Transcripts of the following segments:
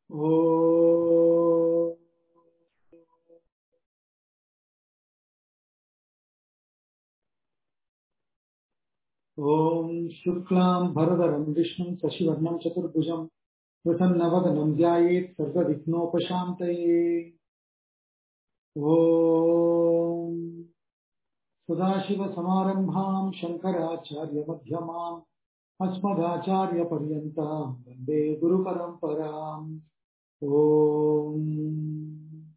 Oh. Om Shuklam Bharadaram Vishnum Sashivarnam Chaturbhujam Prasannavadhanam Dhyayet Sarvavighnopashantaye. Om Sadashiva Samarambham Shankaracharya Madhyamam Asmadacharya Paryantam Vande Guru Paramparam. Om.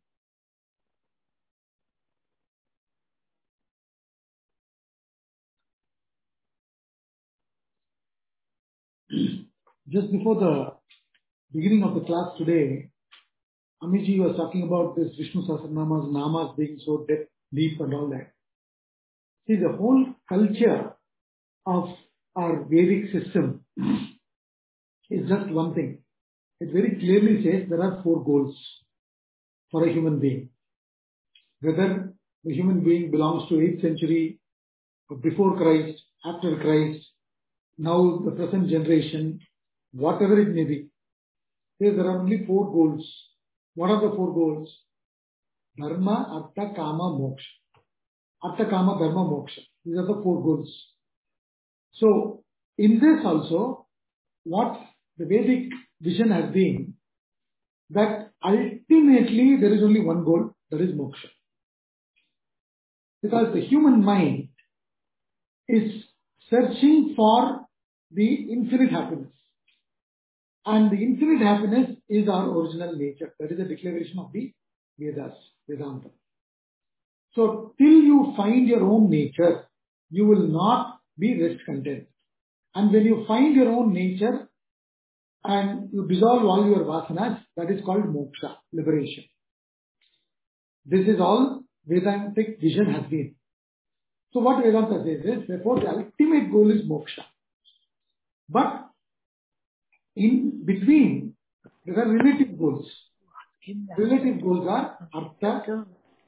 Just before the beginning of the class today, Amiji was talking about this Vishnu Sahasranama's namas being so deep and all that. See, the whole culture of our Vedic system is just one thing. It very clearly says there are 4 goals for a human being. Whether the human being belongs to 8th century, or before Christ, after Christ, now the present generation, whatever it may be, there are only 4 goals. What are the 4 goals? Dharma, Artha, Kama, Moksha. Artha, Kama, Dharma, Moksha. These are the 4 goals. So, in this also, what the Vedic vision has been, that ultimately there is only one goal, that is moksha. Because the human mind is searching for the infinite happiness. And the infinite happiness is our original nature. That is the declaration of the Vedas, Vedanta. So, till you find your own nature, you will not be rest content. And when you find your own nature and you dissolve all your vasanas, that is called moksha, liberation. This is all Vedantic vision has been. So what Vedanta says is, therefore the ultimate goal is moksha. But in between, there are relative goals. Relative goals are Artha,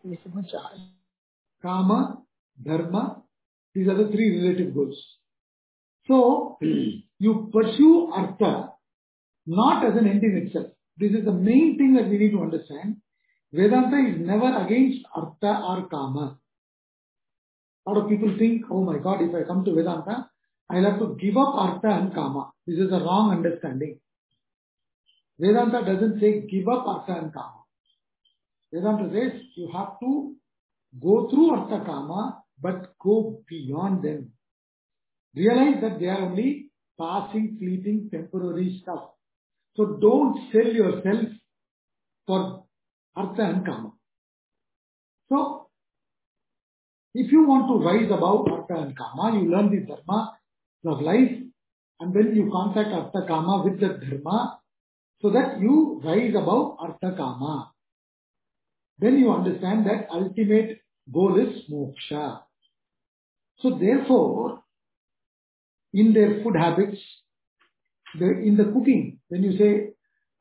Kama, Dharma. These are the 3 relative goals. So, you pursue Artha not as an end in itself. This is the main thing that we need to understand. Vedanta is never against Artha or Kama. A lot of people think, oh my God, if I come to Vedanta, I'll have to give up Artha and Kama. This is a wrong understanding. Vedanta doesn't say give up Artha and Kama. Vedanta says you have to go through Artha Kama, but go beyond them. Realize that they are only passing, fleeting, temporary stuff. So don't sell yourself for Artha and Kama. So, if you want to rise above Artha and Kama, you learn the Dharma of life and then you contact Artha Kama with the Dharma so that you rise above Artha Kama. Then you understand that ultimate goal is moksha. So therefore, in their food habits, in the cooking, when you say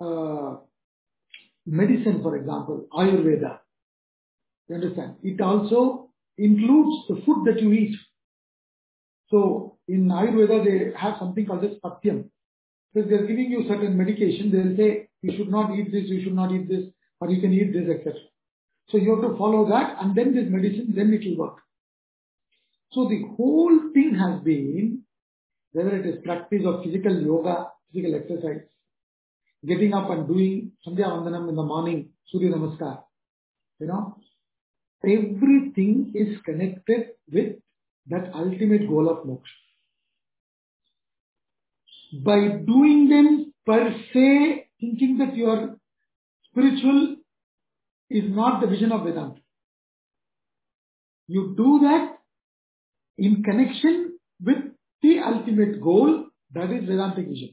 medicine, for example, Ayurveda, you understand, it also includes the food that you eat. So, in Ayurveda, they have something called as Patyam. So, if they are giving you certain medication, they will say, you should not eat this, you should not eat this, or you can eat this, etc. So, you have to follow that, and then this medicine, then it will work. So, the whole thing has been, whether it is practice of physical yoga, physical exercise, getting up and doing Sandhya Vandanam in the morning, Surya Namaskar, everything is connected with that ultimate goal of moksha. By doing them per se, thinking that you are spiritual is not the vision of Vedanta. You do that in connection with the ultimate goal, that is Vedantic vision.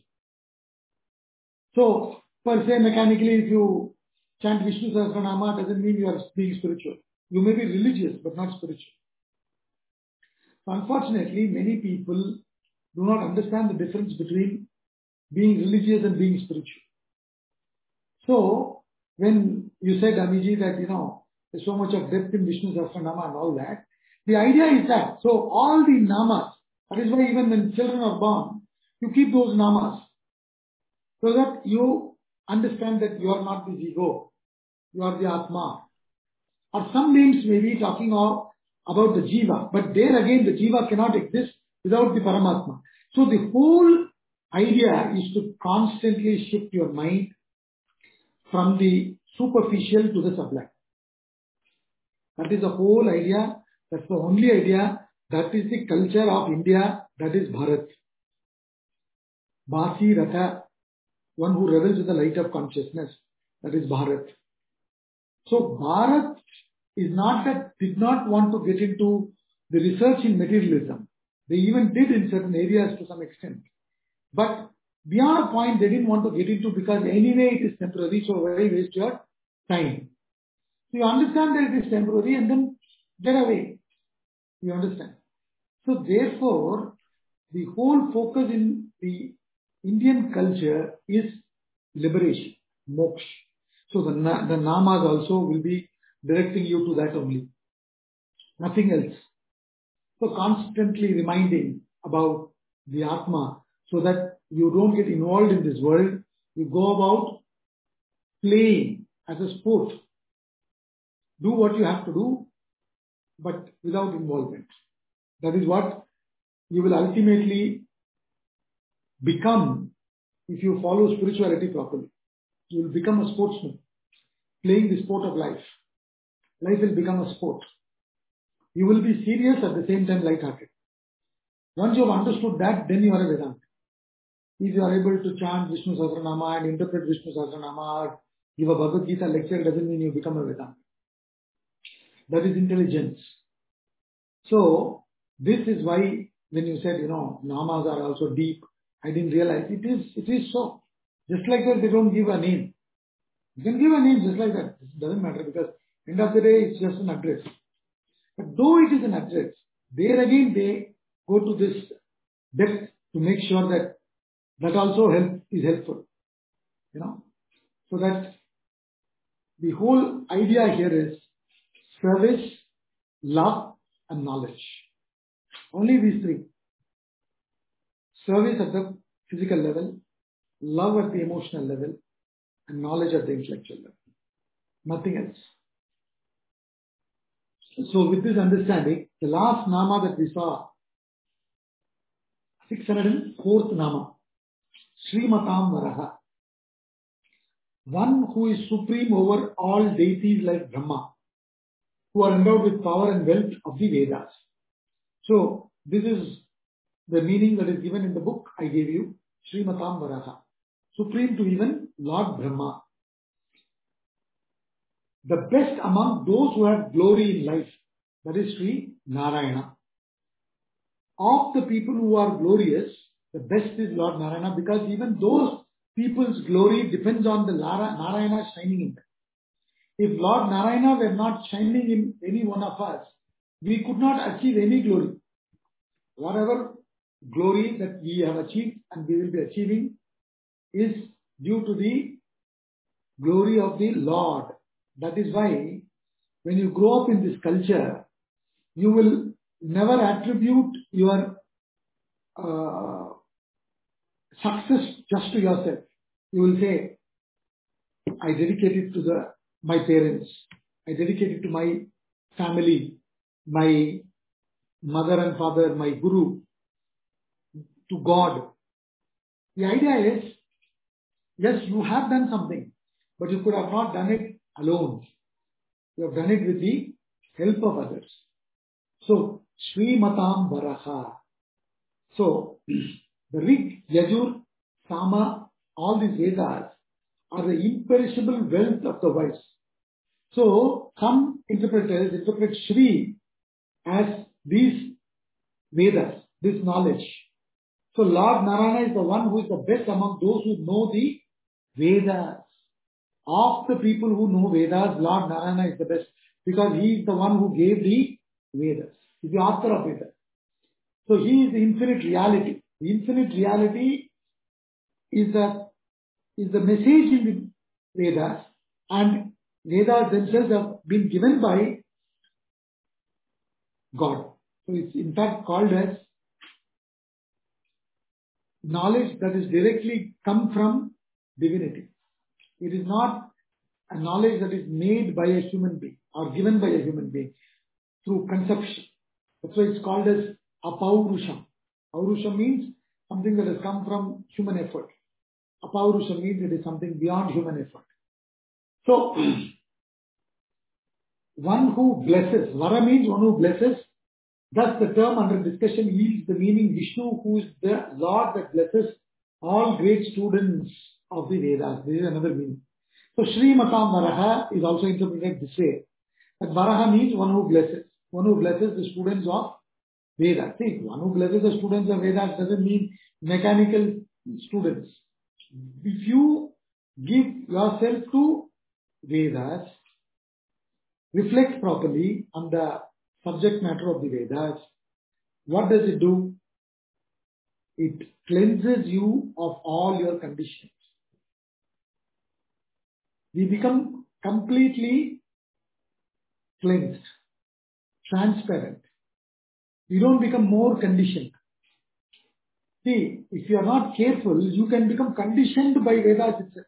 So, per se, mechanically, if you chant Vishnu Sahasranama, doesn't mean you are being spiritual. You may be religious, but not spiritual. So unfortunately, many people do not understand the difference between being religious and being spiritual. So, when you said, Amiji, that, there's so much of depth in Vishnu Sahasranama and all that, the idea is that, so all the namas, that is why even when children are born, you keep those namas, so that you understand that you are not this ego, you are the Atma. Or some names may be talking about the Jiva, but there again the Jiva cannot exist without the Paramatma. So the whole idea is to constantly shift your mind from the superficial to the sublime. That is the whole idea. That's the only idea. That is the culture of India. That is Bharat. Basi Ratha, one who revels with the light of consciousness. That is Bharat. So Bharat is not that did not want to get into the research in materialism. They even did in certain areas to some extent. But beyond a point they didn't want to get into because anyway it is temporary, so why waste your time? So you understand that it is temporary and then get away. You understand? So therefore, the whole focus in the Indian culture is liberation, moksha. So the namas also will be directing you to that only. Nothing else. So constantly reminding about the Atma so that you don't get involved in this world. You go about playing as a sport. Do what you have to do, but without involvement. That is what you will ultimately become if you follow spirituality properly. You will become a sportsman, playing the sport of life. Life will become a sport. You will be serious at the same time light-hearted. Once you have understood that, then you are a Vedanta. If you are able to chant Vishnu Sahasranama and interpret Vishnu Sahasranama or give a Bhagavad Gita lecture, doesn't mean you become a Vedanta. That is intelligence. So, this is why when you said, namas are also deep, I didn't realize it is so. Just like that, they don't give a name. You can give a name just like that. It doesn't matter because end of the day, it's just an address. But though it is an address, there again they go to this depth to make sure that also is helpful. So that the whole idea here is service, love and knowledge. Only these three. Service at the physical level, love at the emotional level, and knowledge at the intellectual level. Nothing else. So with this understanding, the last nama that we saw, 604th nama, Srimatam Varaha. One who is supreme over all deities like Brahma, who are endowed with power and wealth of the Vedas. So this is the meaning that is given in the book I gave you, Srimatam Varaha. Supreme to even Lord Brahma. The best among those who have glory in life, that is Sri Narayana. Of the people who are glorious, the best is Lord Narayana because even those people's glory depends on the Narayana shining in them. If Lord Narayana were not shining in any one of us, we could not achieve any glory. Whatever glory that we have achieved and we will be achieving is due to the glory of the Lord. That is why when you grow up in this culture, you will never attribute your success just to yourself. You will say, I dedicate it to my parents. I dedicate it to my family, my mother and father, my guru, to God. The idea is, yes, you have done something, but you could have not done it alone. You have done it with the help of others. So, Srimatam Varaha. So, the Rig, Yajur, Sama, all these Vedas are the imperishable wealth of the wise. So, some interpreters interpret Shri as these Vedas, this knowledge. So, Lord Narayana is the one who is the best among those who know the Vedas. Of the people who know Vedas, Lord Narayana is the best because he is the one who gave the Vedas. He is the author of Vedas. So, he is the infinite reality. The infinite reality is the message in the Vedas, and Vedas themselves have been given by God. So it's in fact called as knowledge that is directly come from divinity. It is not a knowledge that is made by a human being or given by a human being through conception. That's why it's called as apaurusham. Aurusha means something that has come from human effort. Apaurusha means it is something beyond human effort. So, one who blesses, Vara means one who blesses. Thus, the term under discussion yields the meaning Vishnu, who is the Lord that blesses all great students of the Vedas. This is another meaning. So, Srimatam Varaha is also interpreted this way. That Varaha means one who blesses. One who blesses the students of Vedas. See, one who blesses the students of Vedas doesn't mean mechanical students. If you give yourself to Vedas, reflect properly on the subject matter of the Vedas, what does it do? It cleanses you of all your conditions. We become completely cleansed, transparent. You don't become more conditioned. See, if you are not careful, you can become conditioned by Vedas itself.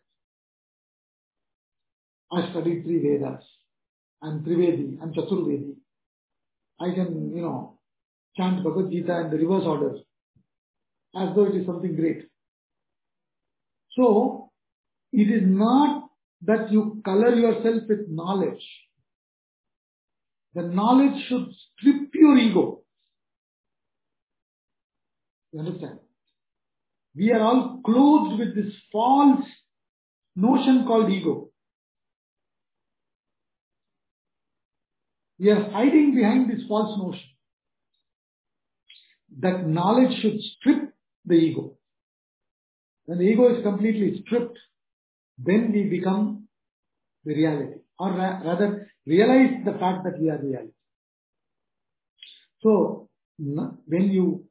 I studied 3 Vedas. I'm Trivedi, I'm Chaturvedi. I can, chant Bhagavad Gita in the reverse order, as though it is something great. So, it is not that you color yourself with knowledge. The knowledge should strip your ego. You understand? We are all clothed with this false notion called ego. We are hiding behind this false notion that knowledge should strip the ego. When the ego is completely stripped, then we become the reality, or rather realize the fact that we are reality. So, when you,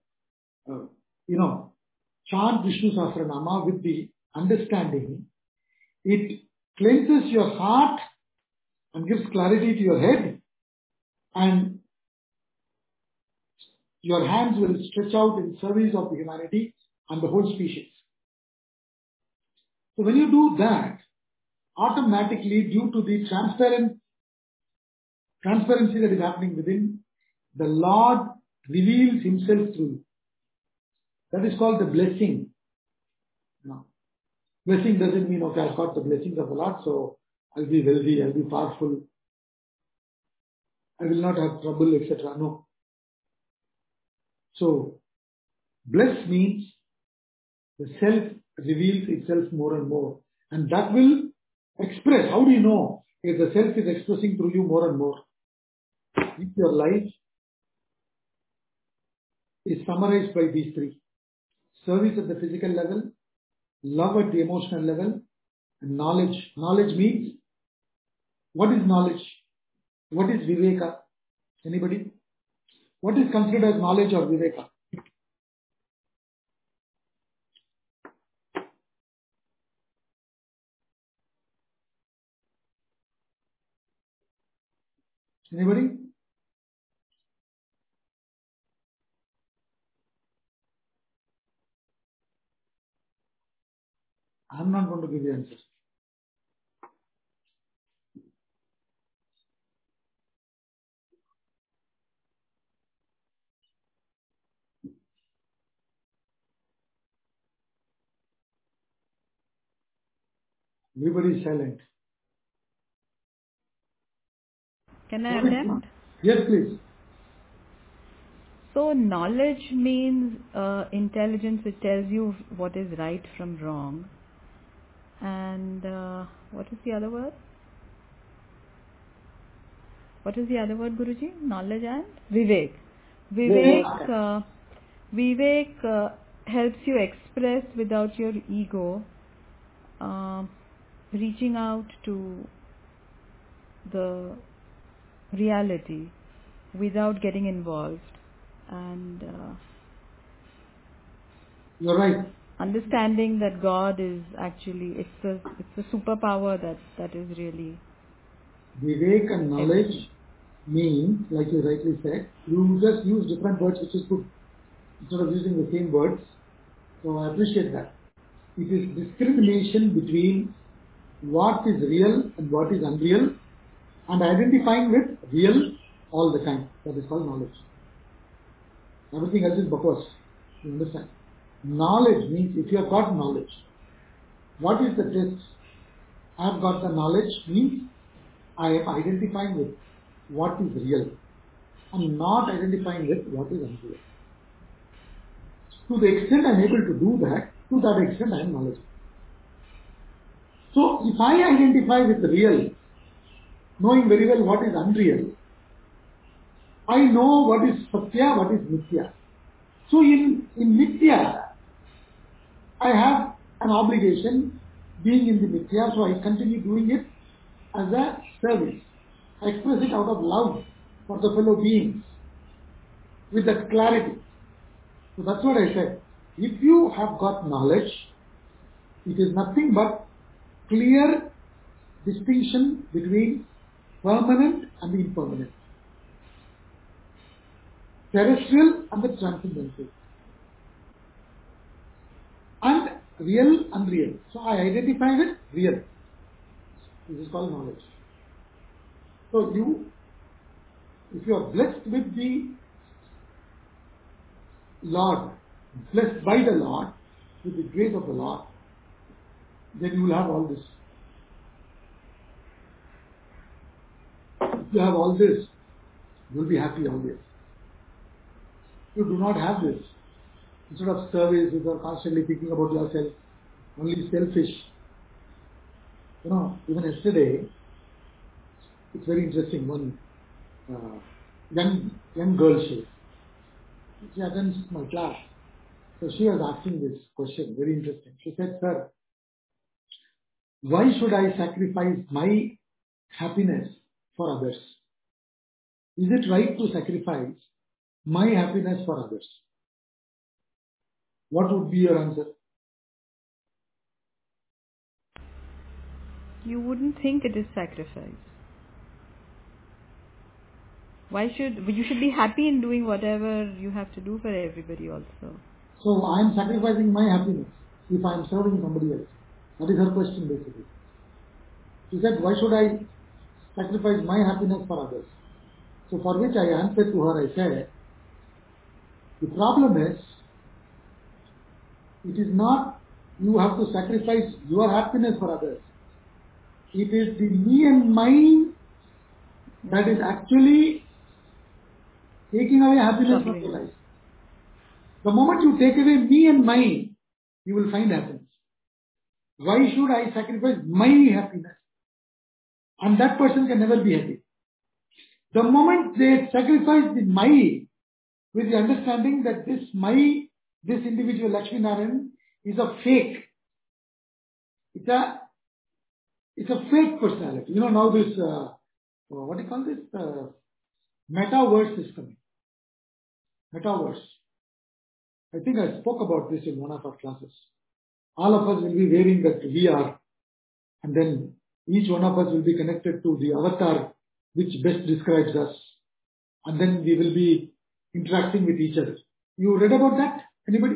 chant Vishnu Sahasranama with the understanding, it cleanses your heart and gives clarity to your head, and your hands will stretch out in service of the humanity and the whole species. So when you do that, automatically, due to the transparency that is happening within, the Lord reveals himself through you. That is called the blessing. No. Blessing doesn't mean, okay, I've got the blessings of the Lord, so I'll be wealthy, I'll be powerful, I will not have trouble, etc. No. So, bless means the self reveals itself more and more. And that will express. How do you know if the self is expressing through you more and more? If your life is summarized by these 3. Service at the physical level, love at the emotional level, and knowledge. Knowledge means, what is knowledge? What is Viveka? Anybody? What is considered as knowledge or Viveka? Anybody? I'm not going to give you answers. Everybody is silent. Can I attempt? Yes, please. So knowledge means intelligence which tells you what is right from wrong. And what is the other word? What is the other word, Guruji? Knowledge and Vivek. Vivek helps you express without your ego, reaching out to the reality without getting involved, and You're right. understanding that God is actually, it's a superpower that is really Vivek and knowledge means, like you rightly said, you just use different words, which is good, instead of using the same words. So I appreciate that. It is discrimination between what is real and what is unreal, and identifying with real all the time. That is called knowledge. Everything else is bakwas. You understand? Knowledge means if you have got knowledge, what is the test? I have got the knowledge means I am identifying with what is real. I am not identifying with what is unreal. To the extent I am able to do that, to that extent I am knowledgeable. So if I identify with real, knowing very well what is unreal, I know what is satya, what is mithya. So in mithya, I have an obligation being in the mithya, so I continue doing it as a service. I express it out of love for the fellow beings with that clarity. So that's what I said. If you have got knowledge, it is nothing but clear distinction between permanent and impermanent, terrestrial and the transcendental, and real, unreal. So I identify with real. This is called knowledge. So if you are blessed with the Lord, blessed by the Lord, with the grace of the Lord, then you will have all this. If you have all this, you will be happy always. You do not have this. Instead of service, you are constantly thinking about yourself, only selfish. Even yesterday, it's very interesting. One young girl, she attends my class. So she was asking this question, very interesting. She said, "Sir, why should I sacrifice my happiness for others? Is it right to sacrifice my happiness for others?" What would be your answer? You wouldn't think it is sacrifice. You should be happy in doing whatever you have to do for everybody also. So I am sacrificing my happiness if I am serving somebody else. That is her question basically. She said, why should I sacrifice my happiness for others? So for which I answered to her, I said, the problem is, it is not you have to sacrifice your happiness for others. It is the me and mine that is actually taking away happiness from your life. The moment you take away me and mine, you will find happiness. Why should I sacrifice my happiness? And that person can never be happy. The moment they sacrifice the my with the understanding that this individual Lakshmi Narayan is a fake. It's a fake personality. Now this, what do you call this? Metaverse is coming. Metaverse. I think I spoke about this in one of our classes. All of us will be wearing that VR, and then each one of us will be connected to the avatar which best describes us, and then we will be interacting with each other. You read about that? Anybody?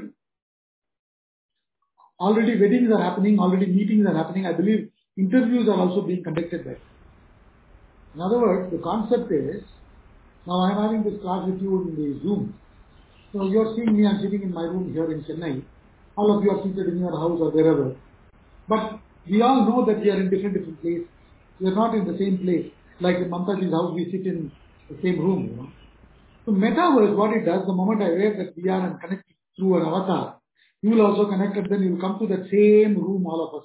Already weddings are happening, already meetings are happening. I believe interviews are also being conducted there. In other words, the concept is, now I am having this class with you in the Zoom. So you are seeing me, I am sitting in my room here in Chennai. All of you are seated in your house or wherever. But we all know that we are in different places. We are not in the same place. Like in Mamtaji's house, we sit in the same room. So metaverse, what it does, the moment I wear that VR and connect through an avatar, you will also connect and then you will come to that same room, all of us.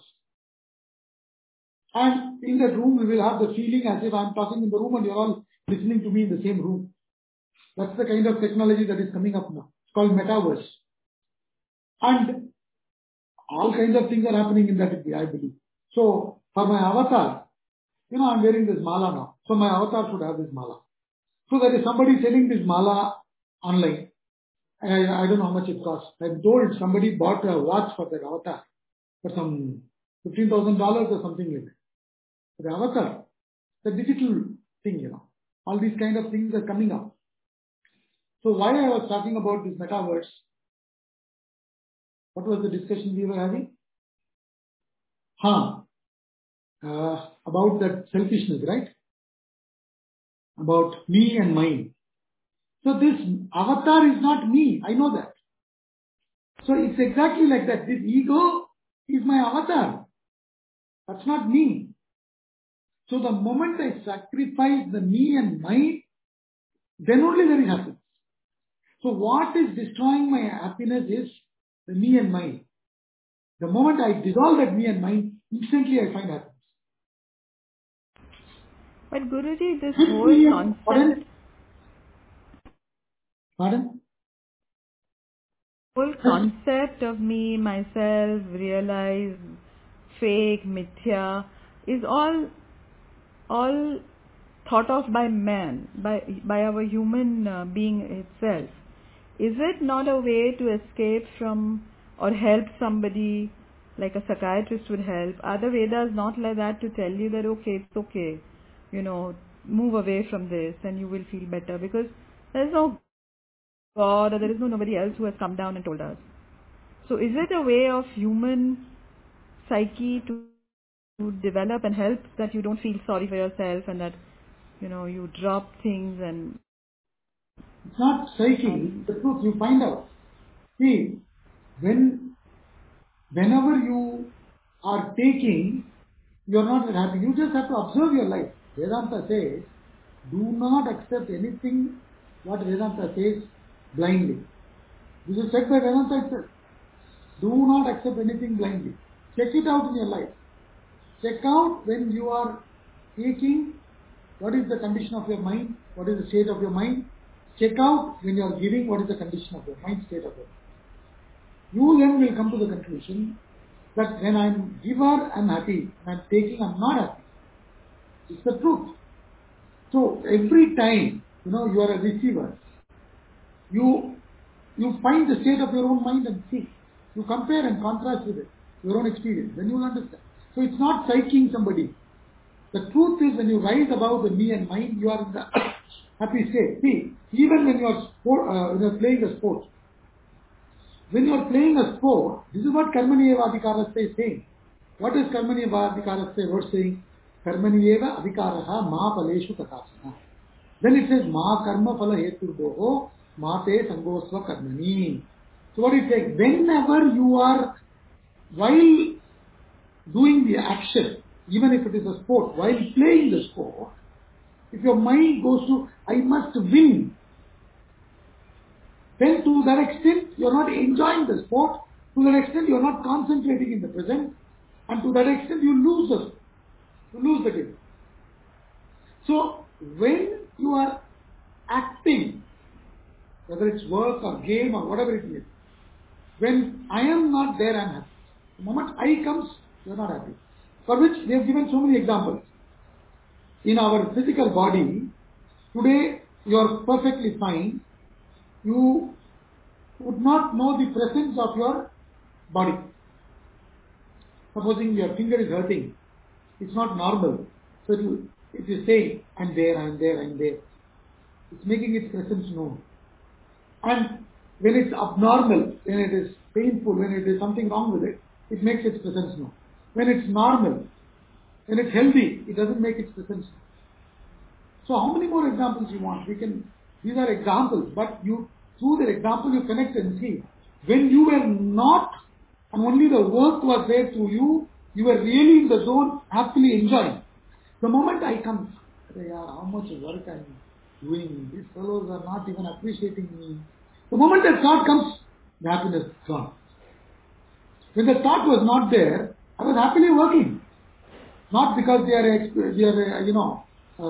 And in that room, we will have the feeling as if I am talking in the room and you are all listening to me in the same room. That's the kind of technology that is coming up now. It's called metaverse. And all kinds of things are happening in that, I believe. So for my avatar, I'm wearing this mala now. So my avatar should have this mala. So there is somebody selling this mala online. I don't know how much it costs. I'm told somebody bought a watch for that avatar for some $15,000 or something like that. The avatar, the digital thing, all these kind of things are coming up. So why I was talking about this metaverse, what was the discussion we were having? about that selfishness, right? About me and mine. So this avatar is not me. I know that. So it's exactly like that. This ego is my avatar. That's not me. So the moment I sacrifice the me and mine, then only there is happiness. So what is destroying my happiness is the me and mine. The moment I dissolve that me and mine, instantly I find happiness. But Guruji, this With whole me, concept, pardon? whole concept of me, myself, realize, fake, mithya, is all thought of by man, by our human being itself. Is it not a way to escape from or help somebody like a psychiatrist would help? Are the Vedas not like that to tell you that okay, it's okay, move away from this and you will feel better, because there is no God or there is nobody else who has come down and told us. So is it a way of human psyche to develop and help that you don't feel sorry for yourself and that you drop things and It's not psyche. The truth you find out. See, whenever you are taking, you are not happy. You just have to observe your life. Vedanta says, do not accept anything what Vedanta says blindly. This is said by Vedanta itself. Do not accept anything blindly. Check it out in your life. Check out when you are taking, what is the condition of your mind, what is the state of your mind. Check out when you are giving, what is the condition of your mind, state of your mind. You then will come to the conclusion that when I am giver, I am happy. When I am taking, I am not happy. It's the truth. So every time, you are a receiver, you find the state of your own mind and see. You compare and contrast with it, your own experience. Then you will understand. So it's not psyching somebody. The truth is when you rise above the me and mind, you are in the happy state. See, even when you are playing a sport, when you are playing a sport, this is what Karmaniyeva Adhikaraste is saying. What is Karmaniyeva Adhikaraste word saying? Karmaniyeva Adhikaraha ma paleshu katasana. Then it says ma karma phala heturboho ma te sangosva karmani. So what it says? Whenever you are, while doing the action, even if it is a sport, while playing the sport, if your mind goes to, I must win, then to that extent you are not enjoying the sport, to that extent you are not concentrating in the present, and to that extent you lose the game. So when you are acting, whether it's work or game or whatever it is, when I am not there, I am happy. The moment I comes, you are not happy. For which they have given so many examples. In our physical body, today you are perfectly fine. You would not know the presence of your body. Supposing your finger is hurting, it's not normal. So it is saying, I'm there, I'm there, I'm there. It's making its presence known. And when it's abnormal, when it is painful, when it is something wrong with it, it makes its presence known. When it's normal, when it's healthy, it doesn't make its presence known. So how many more examples you want? These are examples, but through the example you connect and see. When you were not, and only the work was there through you, you were really in the zone, happily enjoying. The moment I come, how much work I'm doing, these fellows are not even appreciating me. The moment that thought comes, the happiness is gone. When the thought was not there, I was happily working. Not because they are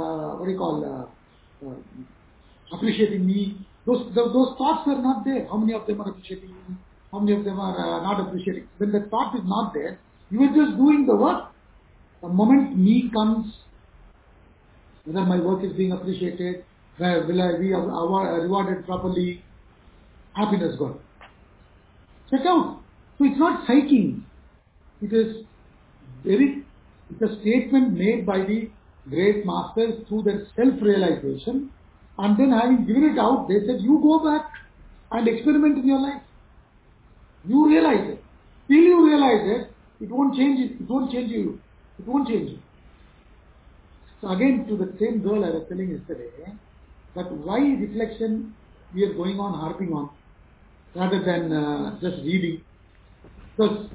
appreciating me. Those thoughts were not there. How many of them are appreciating me? How many of them are not appreciating? When the thought is not there, you are just doing the work. The moment me comes, whether my work is being appreciated, will I be rewarded properly, happiness gone. Check out. So it's not psyching. It is it's a statement made by the great masters through their self-realization, and then having given it out, they said, you go back and experiment in your life. You realize it. Till you realize it, it won't change you. It won't change you. So again, to the same girl I was telling yesterday, that why reflection we are going on, harping on, rather than just reading. Because,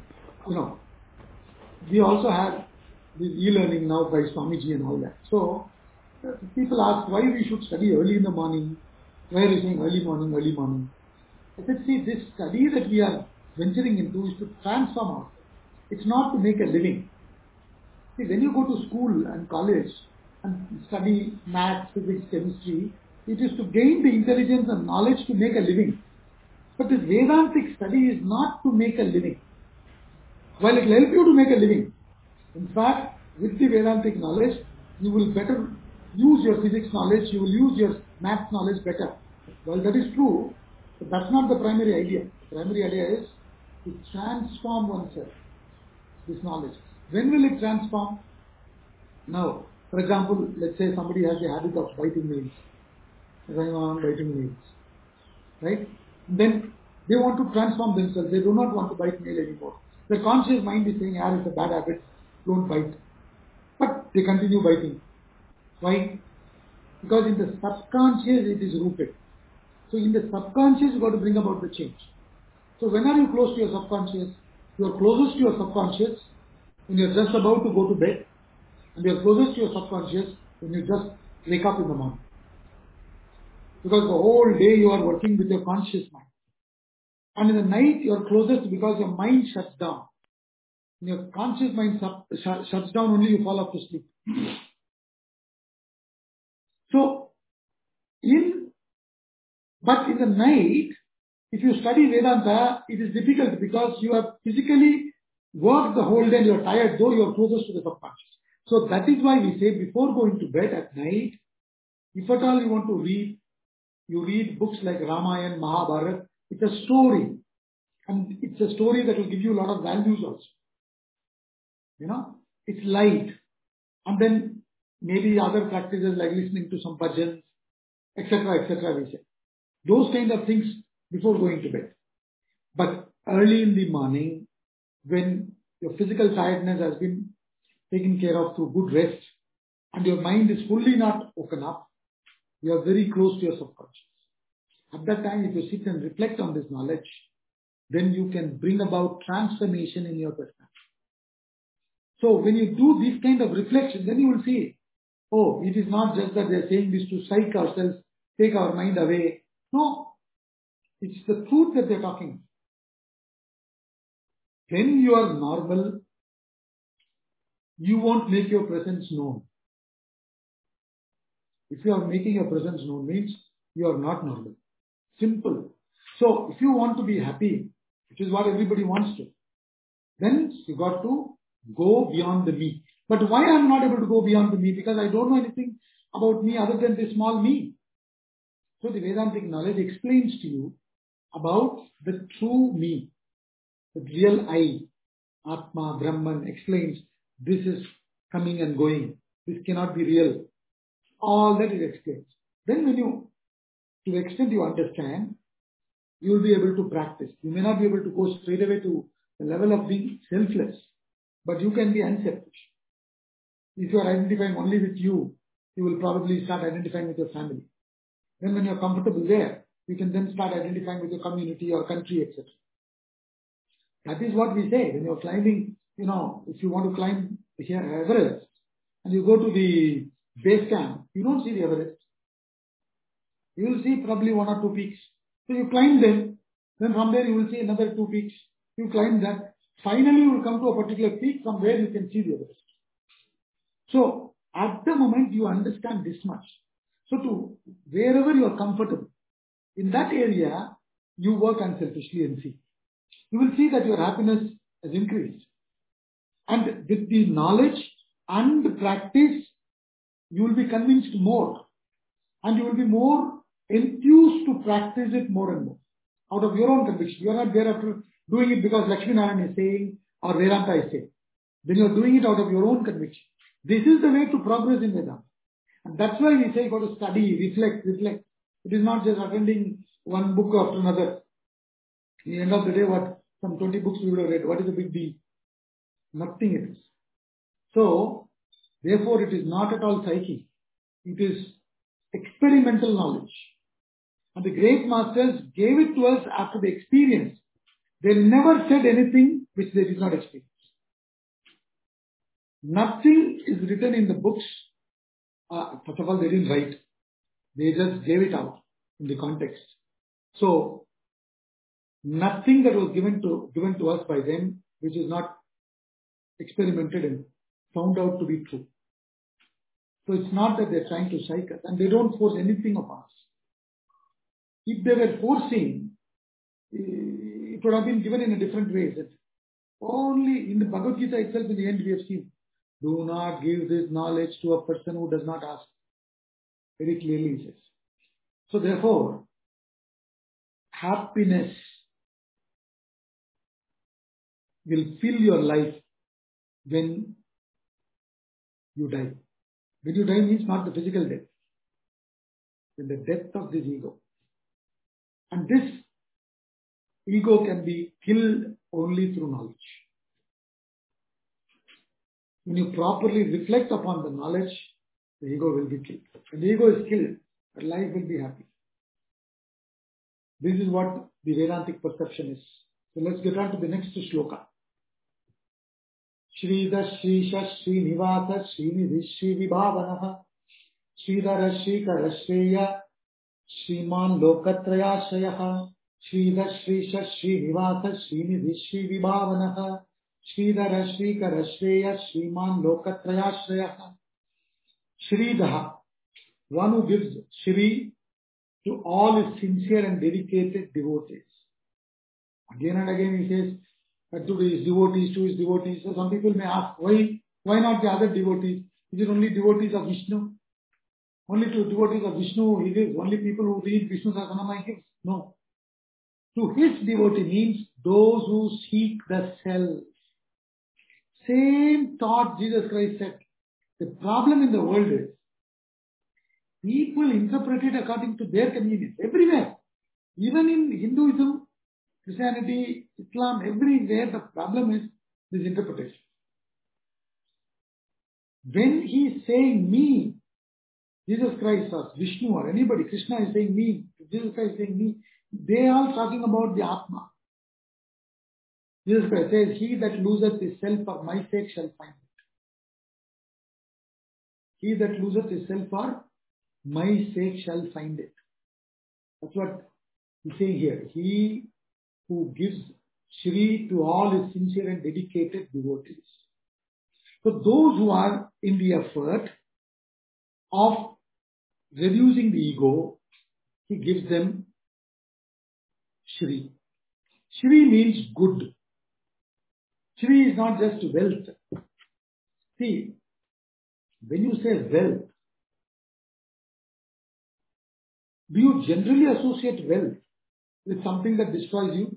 we also have this e-learning now by Swamiji and all that. So, people ask why we should study early in the morning. Why are you saying early morning, early morning? I said, see, this study that we are venturing into is to transform ourselves. It's not to make a living. See, when you go to school and college and study maths, physics, chemistry, it is to gain the intelligence and knowledge to make a living. But this Vedantic study is not to make a living. While it will help you to make a living, in fact, with the Vedantic knowledge, you will better use your physics knowledge, you will use your maths knowledge better. Well, that is true, but that's not the primary idea. The primary idea is to transform oneself, this knowledge. When will it transform? Now, for example, let's say somebody has the habit of biting nails, going on biting nails, right? Then they want to transform themselves. They do not want to bite nail anymore. Their conscious mind is saying, it's a bad habit, don't bite. But they continue biting. Why? Because in the subconscious it is rooted. So in the subconscious you got to bring about the change. So when are you close to your subconscious? You are closest to your subconscious when you are just about to go to bed, and you are closest to your subconscious when you just wake up in the morning. Because the whole day you are working with your conscious mind. And in the night you are closest because your mind shuts down. When your conscious mind shuts down, only you fall off to sleep. So, but in the night, if you study Vedanta, it is difficult because you have physically worked the whole day and you are tired, though you are closest to the subconscious. So that is why we say before going to bed at night, if at all you want to read, you read books like Ramayana, Mahabharata. It's a story. And it's a story that will give you a lot of values also. It's light. And then maybe other practices like listening to some bhajans, etc., we say. Those kind of things before going to bed. But early in the morning, when your physical tiredness has been taken care of through good rest, and your mind is fully not woken up, you are very close to your subconscious. At that time, if you sit and reflect on this knowledge, then you can bring about transformation in your personality. So when you do this kind of reflection, then you will see, it is not just that they are saying this to psych ourselves, take our mind away. No, it's the truth that they are talking. When you are normal, you won't make your presence known. If you are making your presence known, means you are not normal. Simple. So if you want to be happy, which is what everybody wants to, then you got to go beyond the me. But why I am not able to go beyond the me? Because I don't know anything about me other than this small me. So the Vedantic knowledge explains to you about the true me, the real I, Atma, Brahman, explains this is coming and going. This cannot be real. All that it explains. Then when you, to the extent you understand, you will be able to practice. You may not be able to go straight away to the level of being selfless, but you can be unselfish. If you are identifying only with you, you will probably start identifying with your family. Then when you are comfortable there, you can then start identifying with your community or country, etc. That is what we say. When you are climbing, if you want to climb Everest, and you go to the base camp, you don't see the Everest. You will see probably one or two peaks. So you climb them, then from there you will see another two peaks. You climb that. Finally you will come to a particular peak from where you can see the Everest. So at the moment you understand this much. So to wherever you are comfortable, in that area, you work unselfishly and see. You will see that your happiness has increased. And with the knowledge and the practice, you will be convinced more. And you will be more enthused to practice it more and more. Out of your own conviction. You are not there after doing it because Lakshmi Narayan is saying or Vedanta is saying. Then you are doing it out of your own conviction. This is the way to progress in Vedanta. And that's why we say you got to study, reflect. It is not just attending one book after another. At the end of the day, some 20 books we would have read. What is the big deal? Nothing it is. So, therefore, it is not at all psychic. It is experimental knowledge. And the great masters gave it to us after the experience. They never said anything which they did not experience. Nothing is written in the books. First of all, they didn't write. They just gave it out in the context. So, nothing that was given to us by them which is not experimented and found out to be true. So it's not that they're trying to psych us, and they don't force anything upon us. If they were forcing, it would have been given in a different way. Only in the Bhagavad Gita itself, in the end, we have seen, do not give this knowledge to a person who does not ask. Very clearly it says. So therefore, happiness will fill your life when you die. When you die means not the physical death, when the death of this ego. And this ego can be killed only through knowledge. When you properly reflect upon the knowledge, the ego will be killed. When the ego is killed, the life will be happy. This is what the Vedantic perception is. So let's get on to the next shloka. Sridhar Shrisha Srinivasa Srinidhi Shri Vibhavanaha Sridhara Shrikara Shreya Shriman Lokatrayashayaha Sridhar Shrisha Srinivasa Srinidhi Shri Vibhavanaha Sridhara Shrikara Shreya Shriman Lokatrayashayaha. Shridha, one who gives Shri to all his sincere and dedicated devotees. Again and again he says that to his devotees. So some people may ask, why not the other devotees? Is it only devotees of Vishnu? Only to devotees of Vishnu he gives. Only people who read Vishnu Sahasranama he gives. No. To his devotee means those who seek the self. Same thought Jesus Christ said. The problem in the world is people interpret it according to their convenience. Everywhere. Even in Hinduism, Christianity, Islam, everywhere the problem is this interpretation. When he is saying me, Jesus Christ or Vishnu or anybody, Krishna is saying me, Jesus Christ is saying me, they are talking about the Atma. Jesus Christ says, he that loseth his self for my sake shall find it. He that loseth his self for my sake shall find it. That's what he's saying here. He who gives Shri to all his sincere and dedicated devotees. So those who are in the effort of reducing the ego, he gives them Shri. Shri means good. Shri is not just wealth. See, when you say wealth, do you generally associate wealth with something that destroys you?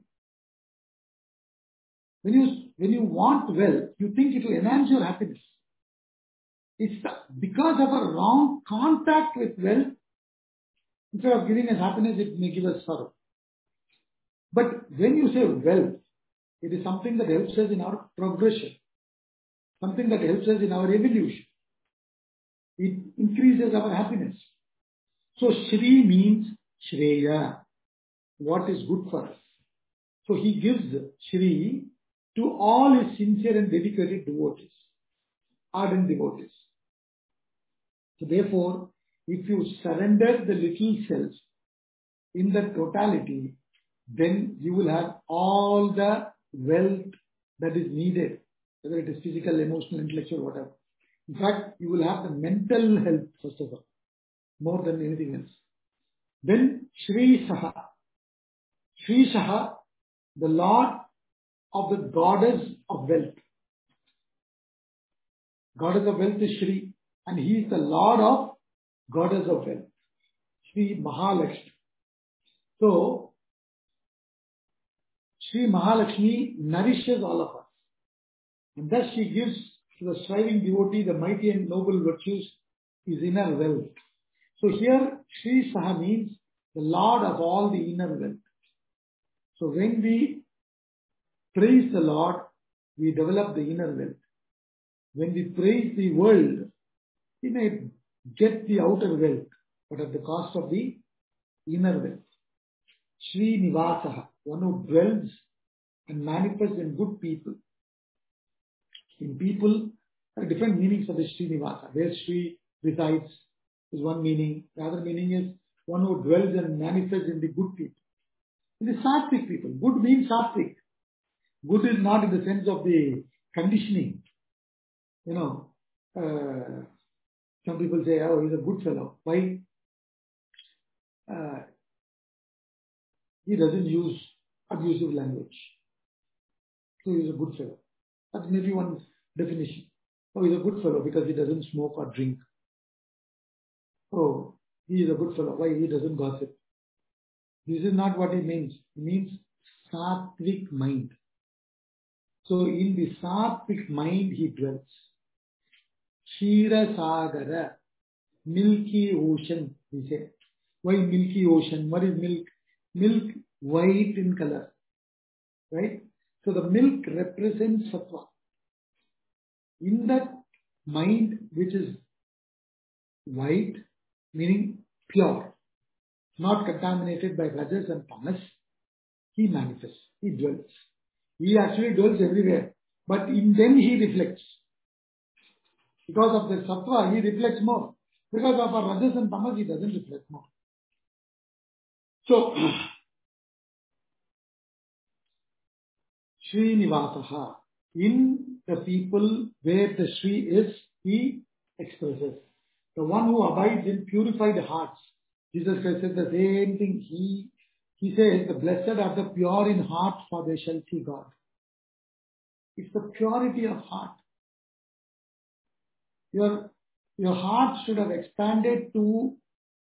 When you want wealth, you think it will enhance your happiness. It's because of a wrong contact with wealth, instead of giving us happiness, it may give us sorrow. But when you say wealth, it is something that helps us in our progression, something that helps us in our evolution. It increases our happiness. So Shri means Shreya, what is good for us. So he gives Shri to all his sincere and dedicated devotees, ardent devotees. So therefore, if you surrender the little self in the totality, then you will have all the wealth that is needed, whether it is physical, emotional, intellectual, whatever. In fact, you will have the mental health, first of all, more than anything else. Then Shri Saha. Shri Saha, the Lord of the Goddess of Wealth. Goddess of Wealth is Shri, and he is the Lord of Goddess of Wealth. Shri Mahalakshmi. So, Shri Mahalakshmi nourishes all of us. And thus she gives to the striving devotee the mighty and noble virtues, his inner wealth. So here, Shri Saha means the Lord of all the inner wealth. So when we praise the Lord, we develop the inner wealth. when we praise the world, we may get the outer wealth, but at the cost of the inner wealth. Srinivasaha, one who dwells and manifests in good people. In people, there are different meanings of the Srinivasa. Where Sri resides is one meaning. The other meaning is one who dwells and manifests in the good people. In the sattvic people, good means sattvic. Good is not in the sense of the conditioning. Some people say, oh, he's a good fellow. Why? He doesn't use abusive language. So he's a good fellow. That's maybe one definition. Oh, he's a good fellow because he doesn't smoke or drink. Oh, he is a good fellow. Why? He doesn't gossip. This is not what he means. He means sattvic mind. So in the sattvic mind he dwells. Kshira Sagara, milky ocean, we say. Why milky ocean? What is milk? Milk white in color. Right? So the milk represents sattva. In that mind which is white, meaning pure, not contaminated by rajas and tamas, he manifests, he dwells. He actually dwells everywhere, but in them he reflects. Because of the sattva, he reflects more. Because of our rajas and tamas, he doesn't reflect more. So, Srinivasaha, in the people where the Sri is, he expresses. The one who abides in purified hearts. Jesus Christ said the same thing. He says, the blessed are the pure in heart, for they shall see God. It's the purity of heart. Your heart should have expanded to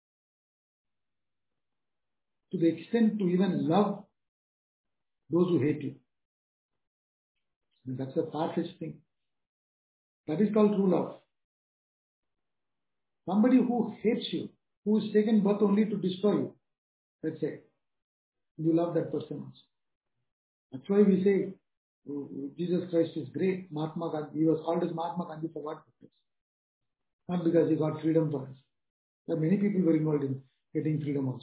the extent to even love those who hate you. And that's a far-fetched thing. That is called true love. Somebody who hates you, who is taken birth only to destroy you, let's say, you love that person also. That's why we say, Jesus Christ is great. Mahatma Gandhi, he was called as Mahatma Gandhi for what purpose? Not because he got freedom for us. There are many people were involved in getting freedom also.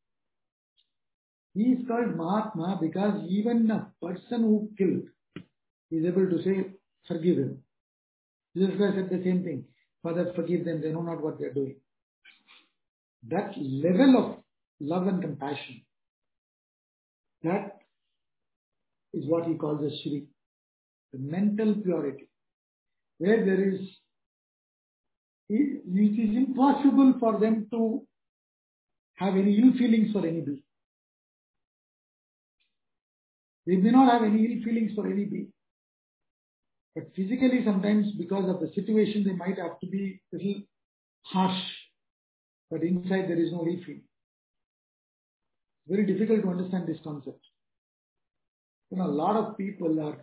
He is called Mahatma because even a person who killed is able to say, forgive him. Jesus Christ said the same thing. Father, forgive them, they know not what they are doing. That level of love and compassion, that is what he calls as Shri. The mental purity. Where there is, it is impossible for them to have any ill feelings for anybody. They may not have any ill feelings for anybody. But physically sometimes because of the situation they might have to be a little harsh. But inside there is no ill feeling. Very difficult to understand this concept. A lot of people are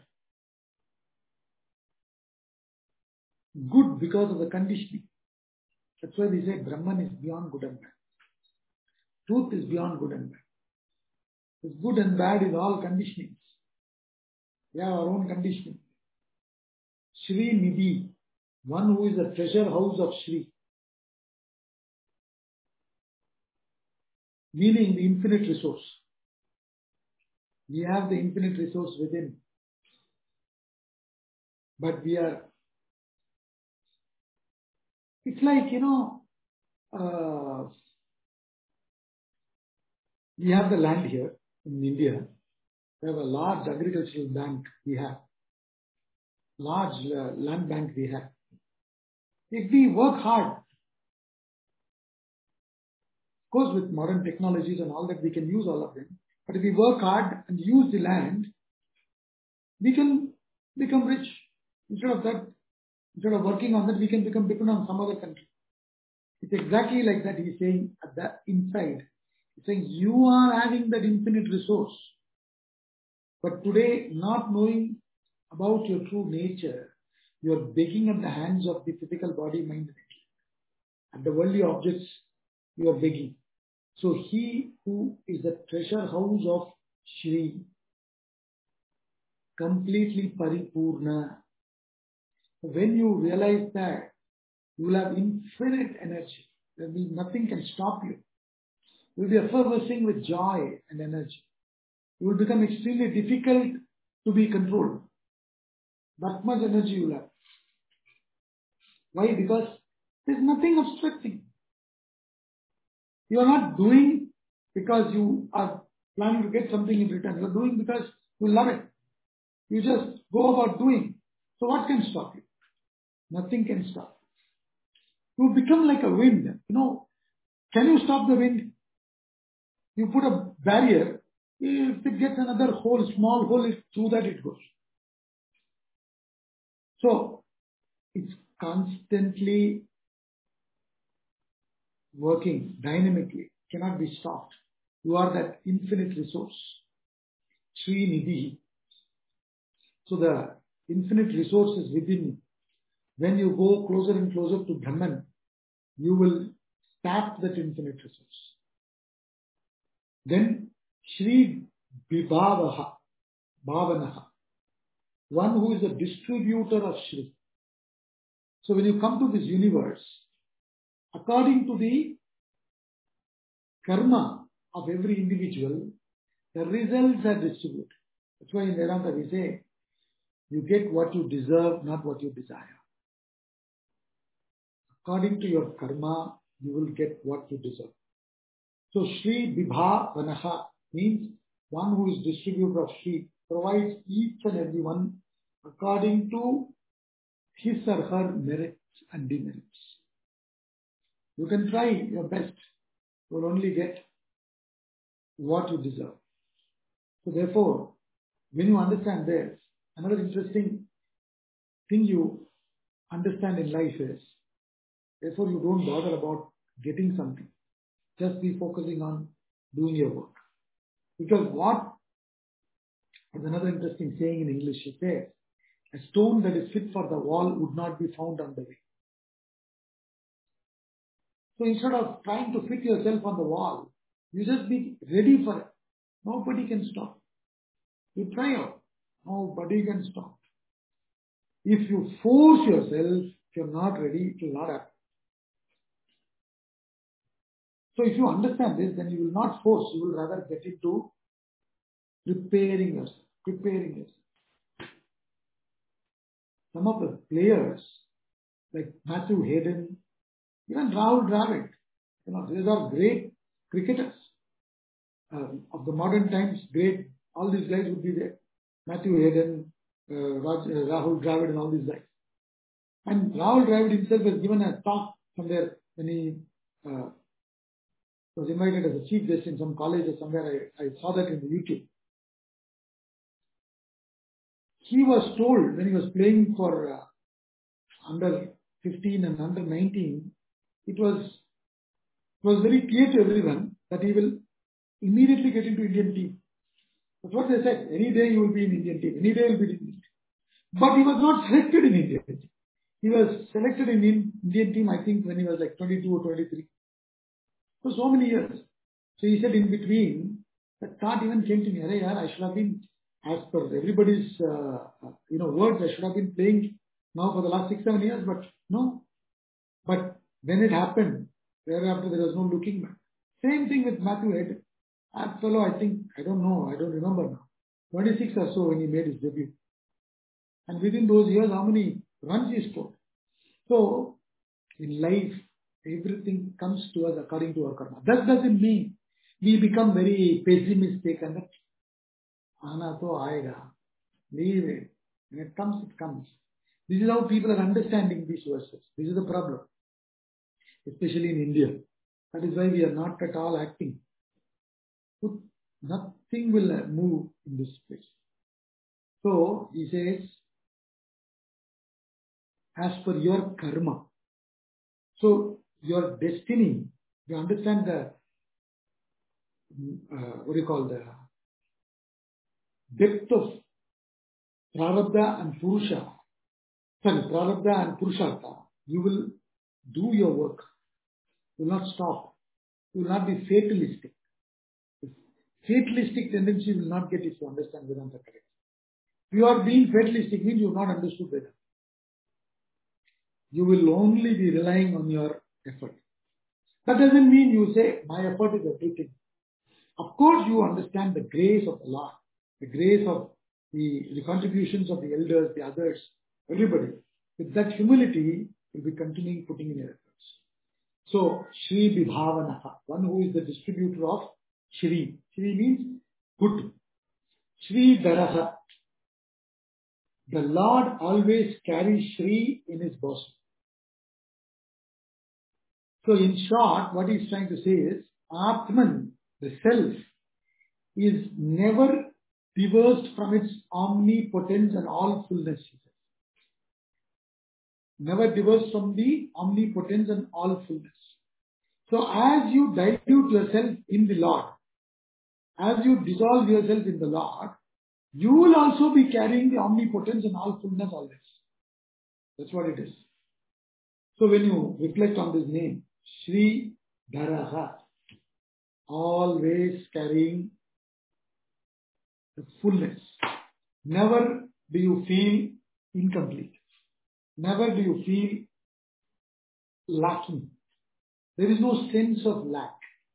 good because of the conditioning. That's why we say Brahman is beyond good and bad. Truth is beyond good and bad. This good and bad is all conditionings. We have our own conditioning. Shri Nidhi, one who is a treasure house of Shri, meaning the infinite resource. We have the infinite resource within. But it's like, we have the land here in India. We have a large agricultural bank we have. Large land bank we have. If we work hard, of course with modern technologies and all that, we can use all of them. But if we work hard and use the land, we can become rich. Instead of working on that, we can become dependent on some other country. It's exactly like that. He's saying at the inside. He's saying you are having that infinite resource. But today, not knowing about your true nature, you are begging at the hands of the physical body, mind, and nature. At the worldly objects, you are begging. So he who is the treasure house of Shri, completely paripurna, When you realize that, you will have infinite energy. There will be nothing can stop you. You will be effervescing with joy and energy. You will become extremely difficult to be controlled. That much energy you will have. Why? Because there is nothing obstructing. You are not doing because you are planning to get something in return. You are doing because you love it. You just go about doing. So what can stop you? Nothing can stop. You become like a wind. Can you stop the wind? You put a barrier. If it gets another hole, small hole, through that it goes. So it's constantly working dynamically, cannot be stopped. You are that infinite resource. Sri Nidhi. So the infinite resource is within you. When you go closer and closer to Brahman, you will tap that infinite resource. Then Shri Vibhavaha, Bhavanaha, one who is a distributor of Shri. So when you come to this universe, according to the karma of every individual, the results are distributed. That's why in Vedanta we say, you get what you deserve, not what you desire. According to your karma, you will get what you deserve. So Shri Vibhavanaha means one who is distributor of Shri, provides each and every one according to his or her merits and demerits. You can try your best. You will only get what you deserve. So therefore, when you understand this, another interesting thing you understand in life is, therefore you don't bother about getting something. Just be focusing on doing your work. Because what is another interesting saying in English, it says, a stone that is fit for the wall would not be found on the way. So instead of trying to fit yourself on the wall, you just be ready for it. Nobody can stop. You try out. Nobody can stop. If you force yourself, if you're not ready, it will not happen. So if you understand this, then you will not force, you will rather get into preparing yourself. Some of the players, like Matthew Hayden, even Rahul Dravid, these are great cricketers of the modern times. Great, all these guys would be there. Matthew Hayden, Rahul Dravid, and all these guys. And Rahul Dravid himself has given a talk somewhere when he was invited as a chief guest in some college or somewhere. I saw that in the YouTube. He was told when he was playing for under 15 and under 19, it was very clear to everyone that he will immediately get into Indian team. That's what they said. Any day you will be in Indian team. Any day you will be in Indian team. But he was not selected in Indian team. He was selected in Indian team, I think, when he was like 22 or 23. For so many years. So he said in between, that thought even came to me, I should have been, as per everybody's words, I should have been playing now for the last 6-7 years, but no. But when it happened, thereafter there was no looking back. Same thing with Matthew Hayden. That fellow, I think, I don't remember now. 26 or so when he made his debut. And within those years, how many runs he scored? So, in life, everything comes to us according to our karma. That doesn't mean we become very pessimistic and that, Ana to aayega. Leave it. When it comes, it comes. This is how people are understanding these verses. This is the problem. Especially in India. That is why we are not at all acting. Nothing will move in this place. So, he says, as per your karma. So, your destiny, you understand the, the depth of prarabdha and purusha. Prarabdha and purushartha. You will do your work. You will not stop. You will not be fatalistic. Fatalistic tendency will not get if you understand Vedanta correctly. If you are being fatalistic means you have not understood Vedanta. you will only be relying on your effort. That doesn't mean you say, my effort is everything. Of course, you understand the grace of Allah, the grace of the contributions of the elders, the others, everybody. With that humility, you'll be continuing putting in your efforts. So, Shri Vibhavanaha, one who is the distributor of Shri. Shri means good. Shri Daraha, the Lord always carries Shri in his bosom. So in short, what he's trying to say is, Atman, the self, is never divorced from its omnipotence and all fullness. Never divorced from the omnipotence and all fullness. So as you dilute yourself in the Lord, as you dissolve yourself in the Lord, you will also be carrying the omnipotence and all fullness always. That's what it is. So when you reflect on this name, Shri Dharaha, always carrying the fullness. Never do you feel incomplete. Never do you feel lacking. There is no sense of lack.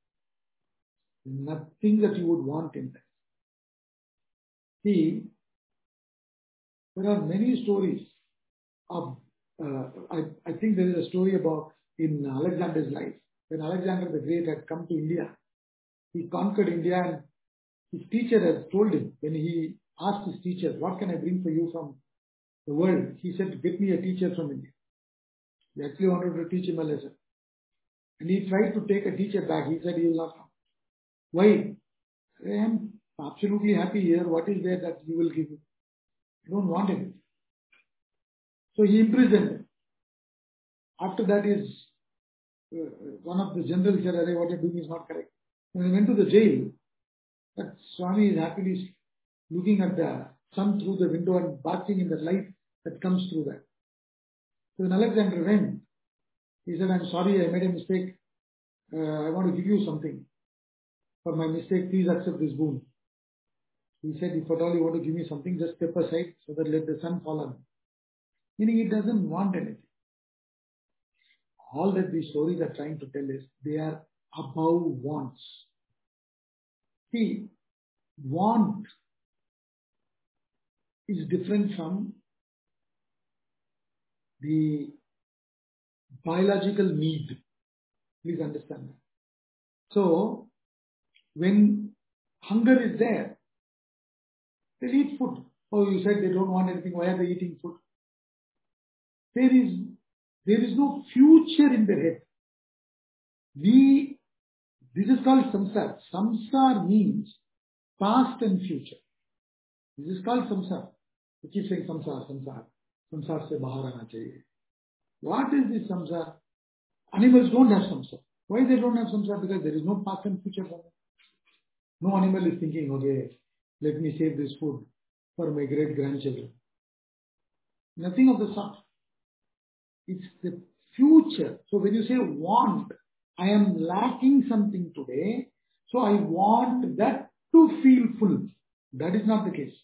Nothing that you would want in that. See, there are many stories of, I think there is a story about in Alexander's life. When Alexander the Great had come to India, he conquered India, and his teacher has told him, when he asked his teacher, what can I bring for you from the world? He said, get me a teacher from India. He actually wanted to teach him a lesson. And he tried to take a teacher back. He said he will not come. Why? I am absolutely happy here. What is there that you will give me? I don't want it. So he imprisoned him. After that, one of the generals said, what you're doing is not correct. When he went to the jail, that Swami is happily looking at the sun through the window and basking in the light that comes through that. So when Alexander went, he said, I'm sorry, I made a mistake. I want to give you something. For my mistake, please accept this boon. He said, if at all you want to give me something, just step aside so that let the sun fall on me. Meaning it doesn't want anything. All that these stories are trying to tell is they are above wants. See, want is different from the biological need. Please understand that. So, when hunger is there, they eat food. Oh, you said they don't want anything. Why are they eating food? There is no future in their head. This is called samsara. Samsara means past and future. This is called samsara. We keep saying samsara, samsara. Samsara se bahar aana chahiye. What is this samsara? Animals don't have samsara. Why they don't have samsara? Because there is no past and future for them. No animal is thinking, okay, let me save this food for my great-grandchildren. Nothing of the sort. It's the future. So when you say want, I am lacking something today, so I want that to feel full. That is not the case.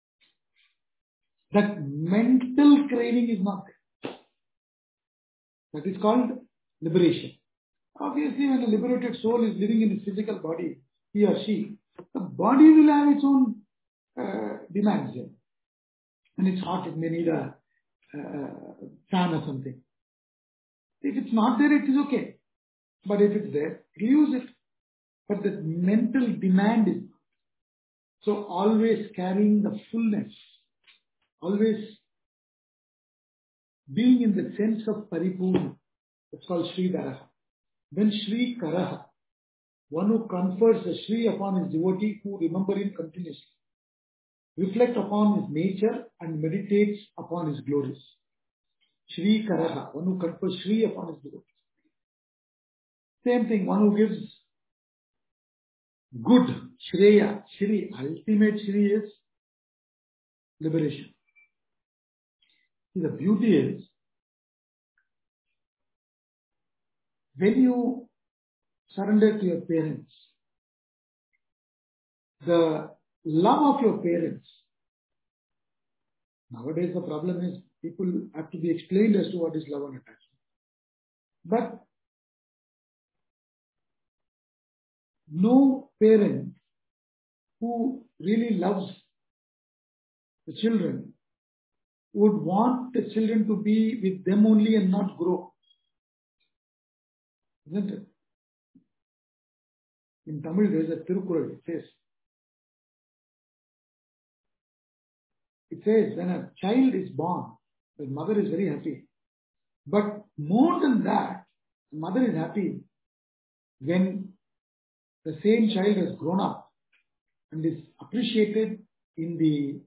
That mental craving is not there. That is called liberation. Obviously, when a liberated soul is living in his physical body, he or she, the body will have its own demands. When it's hot, it may need a fan or something. If it's not there, it is okay. But if it's there, use it. But the mental demand is not. So always carrying the fullness, always being in the sense of Paripurna. It's called Shri Daraha. Then Shri Karaha, one who confers the Shri upon his devotee who remember him continuously, reflect upon his nature and meditates upon his glories. Shri Karaha, one who confers Shri upon his devotees. Same thing, one who gives good, Shreya, Shri, ultimate Shri is liberation. See, the beauty is, when you surrender to your parents, the love of your parents, nowadays the problem is people have to be explained as to what is love and attachment. But no parent who really loves the children would want the children to be with them only and not grow. Isn't it? In Tamil there is a Tirukkural, it says when a child is born, the mother is very happy. But more than that, the mother is happy when the same child has grown up and is appreciated in the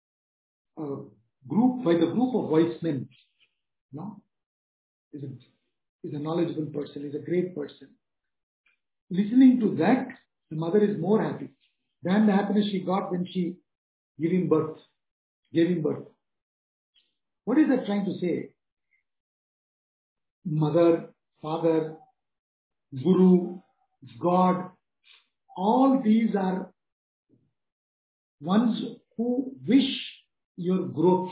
group, by the group of wise men. No? Is a knowledgeable person, is a great person. Listening to that, the mother is more happy than the happiness she got when she gave him birth. What is that trying to say? Mother, father, guru, God, all these are ones who wish your growth,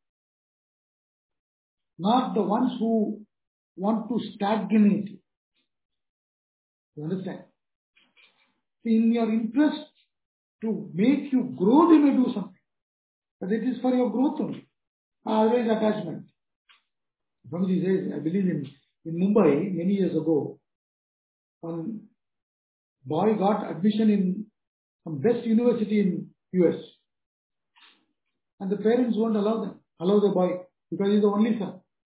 not the ones who want to stagnate you. You understand? In your interest to make you grow, they may do something. But it is for your growth only. Otherwise, attachment. Swamiji says, I believe in Mumbai, many years ago, one boy got admission in some best university in US. And the parents won't allow the boy, because he's the only son.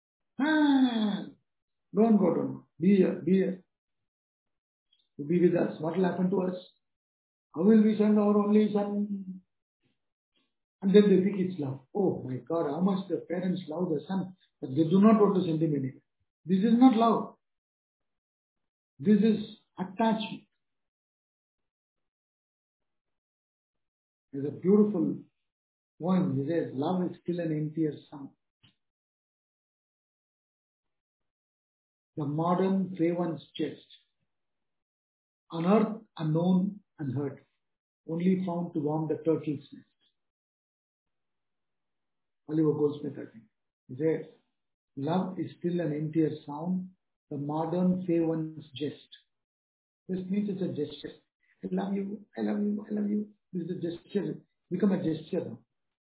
Don't go. Be here. To be with us. What will happen to us? How will we send our only son? And then they think it's love. Oh my God, how much the parents love the son, but they do not want to send him anywhere. This is not love. This is attachment. There's a beautiful poem. He says, love is still an emptier sound. The modern Faven's chest, unearthed, unknown, unheard, only found to warm the turtle's nest. Oliver Goldsmith, I think. He says, love is still an emptier sound, the modern Faven's jest. This means it's a gesture. I love you, I love you, I love you. This is a gesture. Become a gesture now.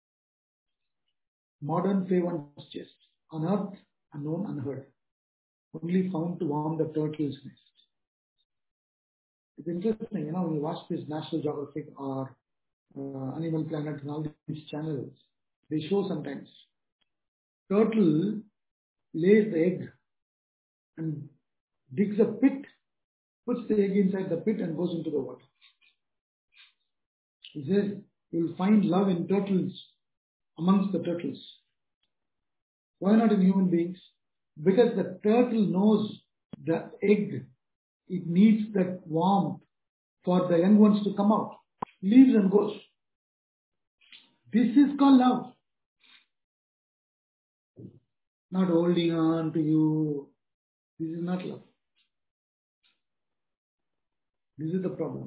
Modern Faven's jest, unearthed, unknown, unheard, only found to warm the turtle's nest. It's interesting, when you watch this National Geographic or Animal Planet and all these channels, they show sometimes turtle lays the egg and digs a pit, puts the egg inside the pit and goes into the water. He says you'll find love in turtles, amongst the turtles. Why not in human beings? Because the turtle knows the egg, it needs that warmth for the young ones to come out. Leaves and goes. This is called love. Not holding on to you. This is not love. This is the problem.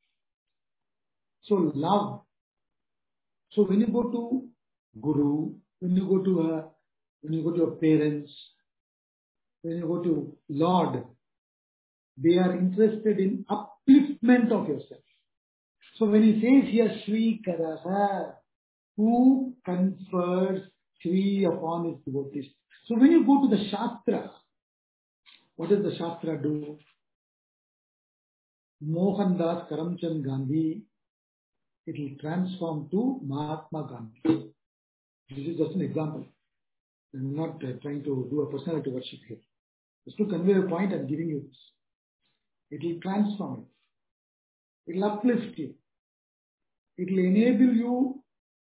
So love. So when you go to Guru, when you go to your parents, when you go to Lord, they are interested in upliftment of yourself. So when he says here Sri Karaha, who confers Sri upon his devotees. So when you go to the Shastra, what does the Shastra do? Mohandas Karamchand Gandhi, it will transform to Mahatma Gandhi. This is just an example. I'm not trying to do a personality worship here. Just to convey a point, I'm giving you this. It will transform you. It will uplift you. It will enable you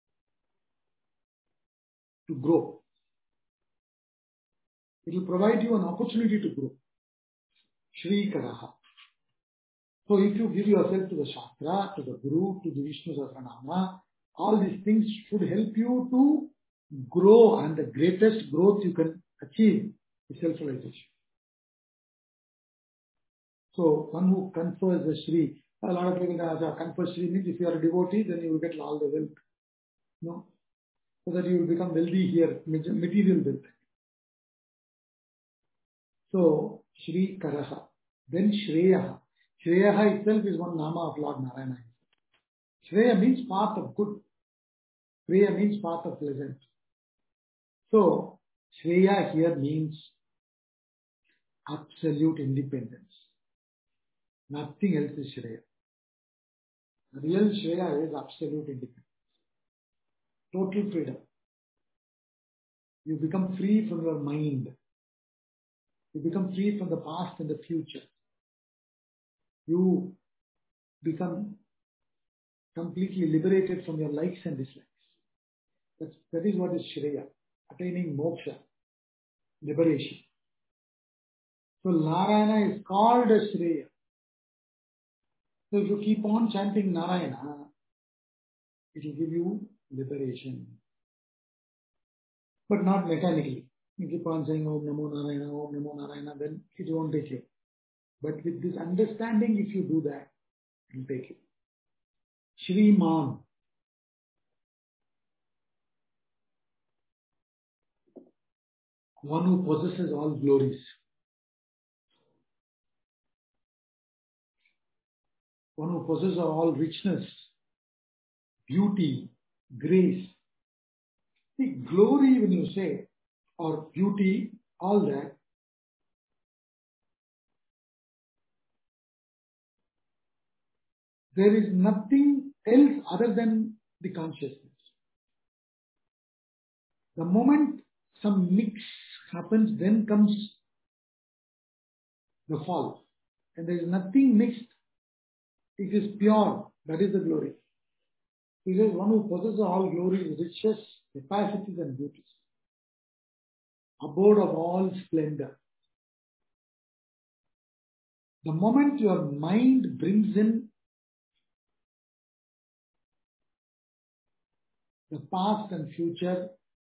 to grow. It will provide you an opportunity to grow. Shri Karaha. So if you give yourself to the Shastra, to the Guru, to the Vishnu Sahasranama, all these things should help you to grow, and the greatest growth you can achieve is self-realization. So one who confers the Shri, a lot of people confer Shri means if you are a devotee, then you will get all the wealth. No. so that you will become wealthy here, material wealth. So, Shri Karaha. Then Shreyaha. Shreyaha itself is one nama of Lord Narayana. Shreya means path of good. Shreya means path of pleasant. So, Shreya here means absolute independence. Nothing else is Shreya. The real Shreya is absolute independence. Total freedom. You become free from your mind. You become free from the past and the future. You become completely liberated from your likes and dislikes. That is what is Shreya. Attaining moksha. Liberation. So Narayana is called as Shreya. So if you keep on chanting Narayana, it will give you liberation. But not mechanically. You keep on saying Om Namo Narayana, then it won't take you. But with this understanding, if you do that, it will take you. Shriman. One who possesses all glories. One who possesses all richness, beauty, grace. See, glory when you say, or beauty, all that, there is nothing else other than the consciousness. The moment some mix happens, then comes the fall. And there is nothing mixed. It is pure. That is the glory. He says, one who possesses all glory, riches, capacities and beauties. Abode of all splendor. The moment your mind brings in the past and future,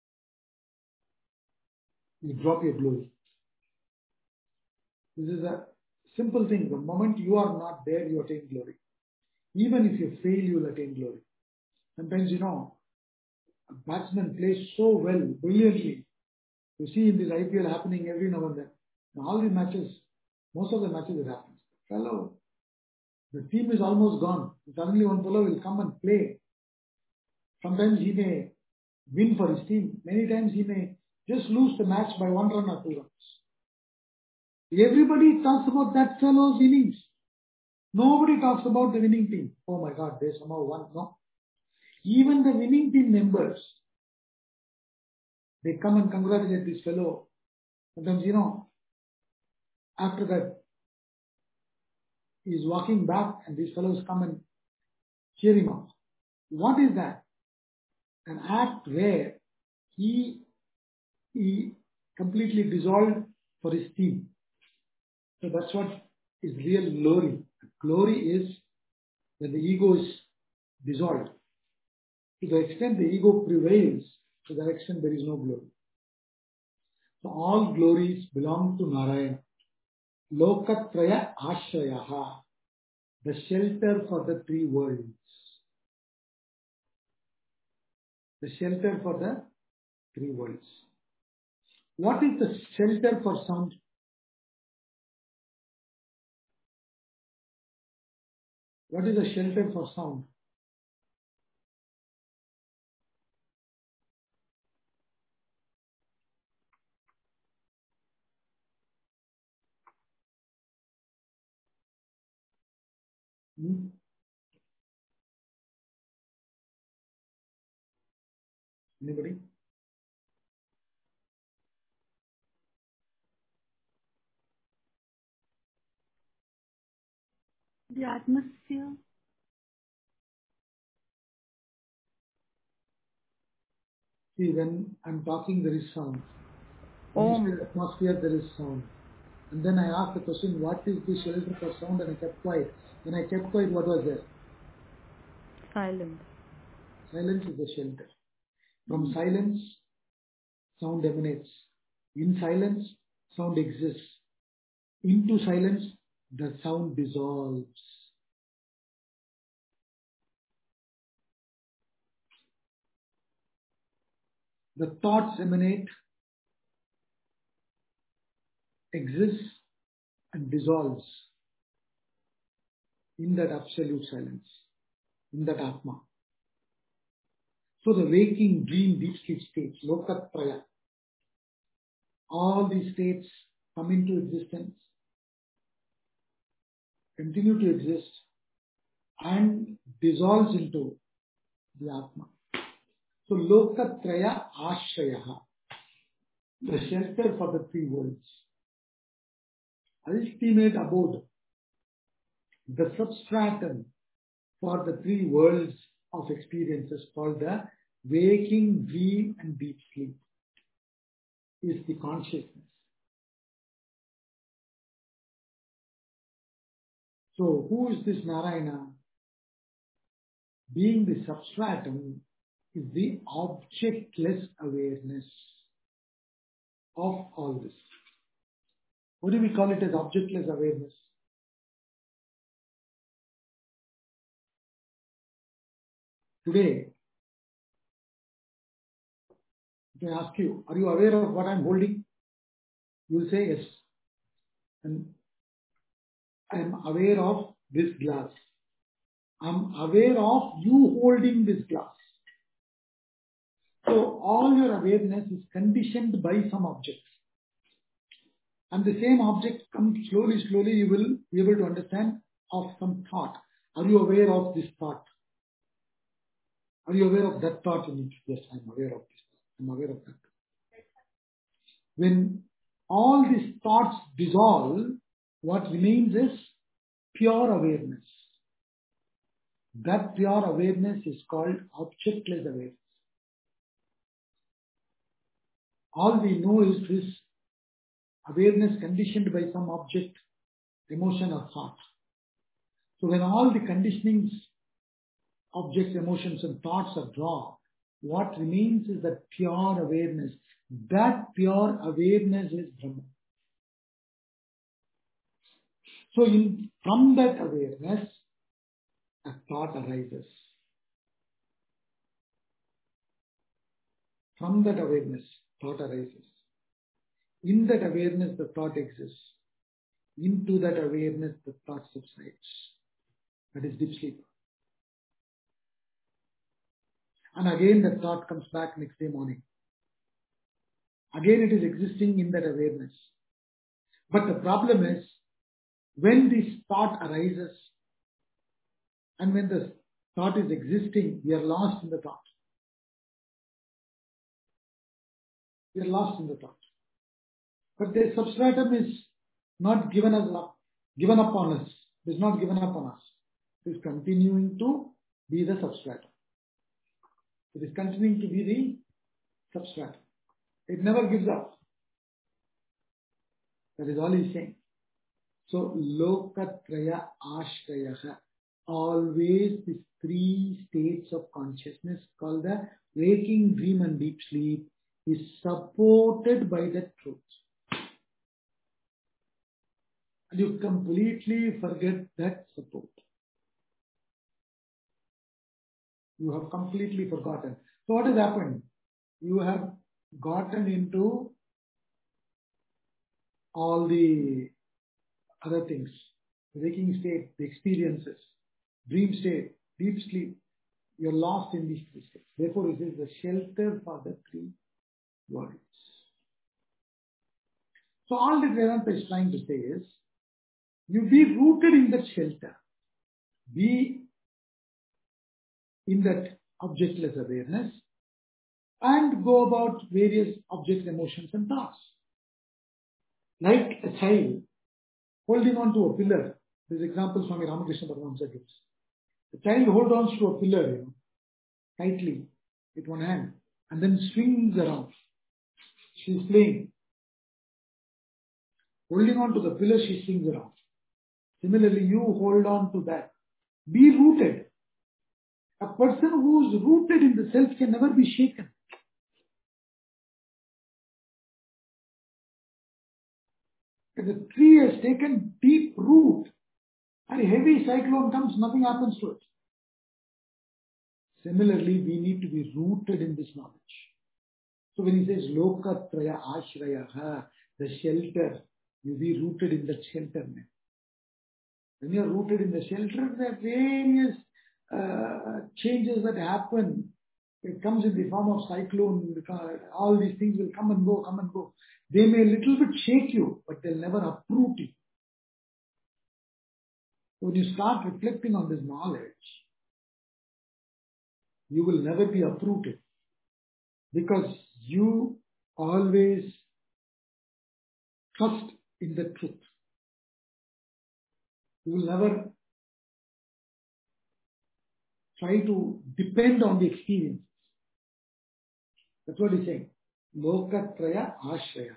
you drop your glory. This is a simple thing. The moment you are not there, you attain glory. Even if you fail, you will attain glory. Sometimes, a batsman plays so well, brilliantly. You see in this IPL happening every now and then. In all the matches, most of the matches it happens. Fellow, the team is almost gone. Suddenly one fellow will come and play. Sometimes he may win for his team. Many times he may just lose the match by 1 run or 2 runs. Everybody talks about that fellow's innings. Nobody talks about the winning team. Oh my God, they somehow won. No. Even the winning team members, they come and congratulate this fellow. Sometimes, after that, he's walking back and these fellows come and cheer him up. What is that? An act where he completely dissolved for his team. So that's what is real glory. Glory is when the ego is dissolved. To the extent the ego prevails, to that extent there is no glory. So all glories belong to Narayana. Lokatraya Ashrayaha, the shelter for the 3 worlds. The shelter for the 3 worlds. What is the shelter for sound? What is the shelter for sound? Anybody? The atmosphere. See, when I'm talking, there is sound. When you say atmosphere, there is sound. And then I asked the question, what is the shelter for sound? And I kept quiet. When I kept quiet, what was there? Silence. Silence is the shelter. From silence, sound emanates. In silence, sound exists. Into silence, the sound dissolves. The thoughts emanate, exist and dissolves in that absolute silence, in that Atma. So the waking, dream, deep sleep states, Lokatraya, all these states come into existence, continue to exist and dissolves into the Atma. So Lokatraya Ashrayaha, the shelter for the three worlds, ultimate abode, the substratum for the three worlds of experiences called the waking, dream and deep sleep is the consciousness. So who is this Narayana? Being the substratum is the objectless awareness of all this. What do we call it as objectless awareness? Today, if I ask you, are you aware of what I am holding? You will say yes. And I am aware of this glass. I am aware of you holding this glass. So all your awareness is conditioned by some object. And the same object comes slowly, you will be able to understand of some thought. Are you aware of this thought? Are you aware of that thought? Yes, I am aware of this. I am aware of that. When all these thoughts dissolve, what remains is pure awareness. That pure awareness is called objectless awareness. All we know is this awareness conditioned by some object, emotion or thought. So when all the conditionings, objects, emotions and thoughts are dropped, what remains is that pure awareness. That pure awareness is Brahman. So from that awareness, a thought arises. From that awareness, thought arises. In that awareness, the thought exists. Into that awareness, the thought subsides. That is deep sleep. And again, the thought comes back next day morning. Again, it is existing in that awareness. But the problem is, when this thought arises, and when the thought is existing, we are lost in the thought. We are lost in the thought. But the substratum is not given up on us. It is not given up on us. It is continuing to be the substratum. It is continuing to be the substratum. It never gives up. That is all he is saying. So, Lokatraya Ashrayaha. Always these three states of consciousness called the waking, dream and deep sleep is supported by that truth. And you completely forget that support. You have completely forgotten. So what has happened? You have gotten into all the other things. The waking state, the experiences, dream state, deep sleep. You're lost in these three states. Therefore, it is the shelter for the three worlds. So all that Vedanta is trying to say is, you be rooted in that shelter. Be in that objectless awareness and go about various objects, emotions and thoughts. Like a child holding on to a pillar. This example Swami Ramakrishna Paramahamsa gives. The child holds on to a pillar, tightly with one hand and then swings around. She is playing. Holding on to the pillar, she swings around. Similarly, you hold on to that. Be rooted. A person who is rooted in the self can never be shaken. If the tree has taken deep root and a heavy cyclone comes, nothing happens to it. Similarly, we need to be rooted in this knowledge. So when he says Lokatraya Ashrayaha, the shelter, you be rooted in that shelter. When you are rooted in the shelter, there are various changes that happen. It comes in the form of cyclone. All these things will come and go, come and go. They may a little bit shake you, but they'll never uproot you. When you start reflecting on this knowledge, you will never be uprooted because you always trust in the truth. You will never try to depend on the experience. That's what he's saying. Lokatraya Ashraya.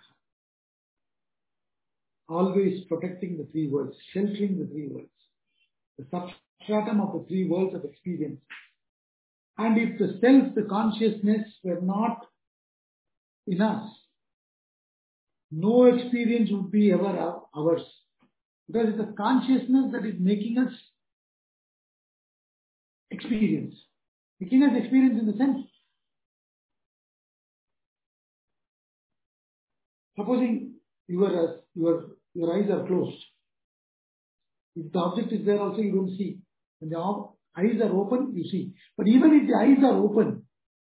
Always protecting the three worlds, sheltering the three worlds, the substratum of the three worlds of experience. And if the self, the consciousness were not in us, no experience would be ever ours. Because it's the consciousness that is making us experience. Making us experience in the sense. Supposing your eyes are closed. If the object is there also, you don't see. When the eyes are open, you see. But even if the eyes are open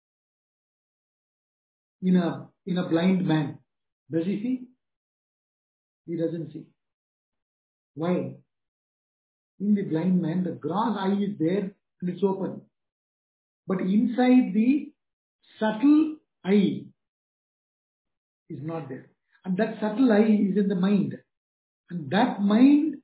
in a blind man, does he see? He doesn't see. Why? In the blind man, the gross eye is there and it's open. But inside the subtle eye is not there. And that subtle eye is in the mind. And that mind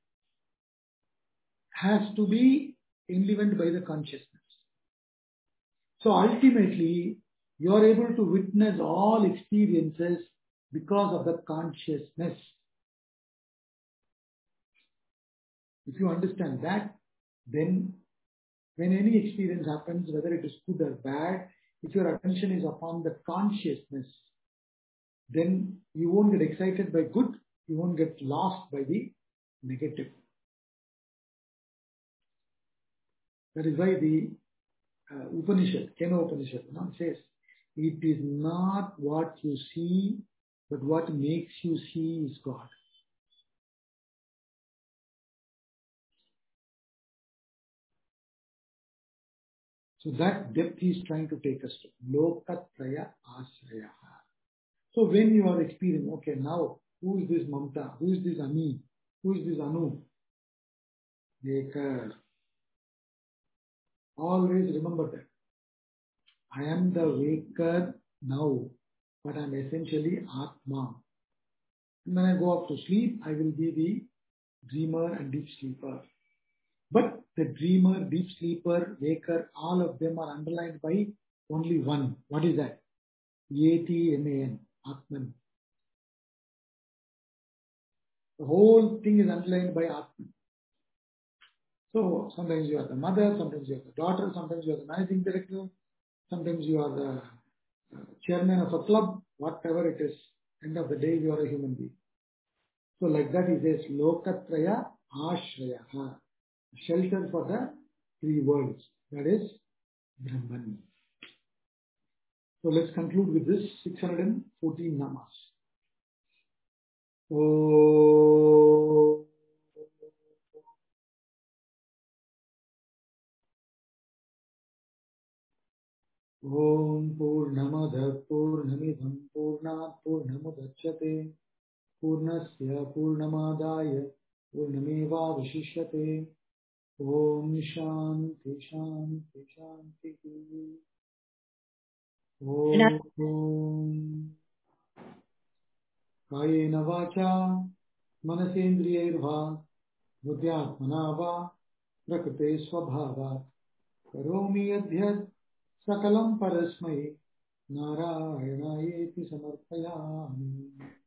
has to be enlivened by the consciousness. So ultimately, you are able to witness all experiences because of the consciousness. If you understand that, then when any experience happens, whether it is good or bad, if your attention is upon the consciousness, then you won't get excited by good, you won't get lost by the negative. That is why the Upanishad, Kena Upanishad, says, it is not what you see, but what makes you see is God. So that depth he is trying to take us to. Lokatraya Ashraya. So when you are experiencing, okay, now who is this Mamta? Who is this Ami? Who is this Anu? Waker. Always remember that. I am the waker now, but I am essentially Atma. And when I go off to sleep, I will be the dreamer and deep sleeper. But the dreamer, deep sleeper, waker, all of them are underlined by only one. What is that? Atman, Atman. The whole thing is underlined by Atman. So sometimes you are the mother, sometimes you are the daughter, sometimes you are the managing director, sometimes you are the chairman of a club, whatever it is. End of the day, you are a human being. So like that he says, Lokatraya Ashraya, shelter for the three worlds. That is Brahman. So let's conclude with this 614 namas. Oh. Om Purnamada Purnamidham Purnat Purnamudachyate Purnasya Purnamadaya Purnameva Vishishyate Om Shanti Shanti Shanti Om Kayena Vacha Manasendriyairva Buddhyatmana Va Prakrite Swabhava Karomi Adhyat Sakalam Parasmai Narayanayeति Samarpayami.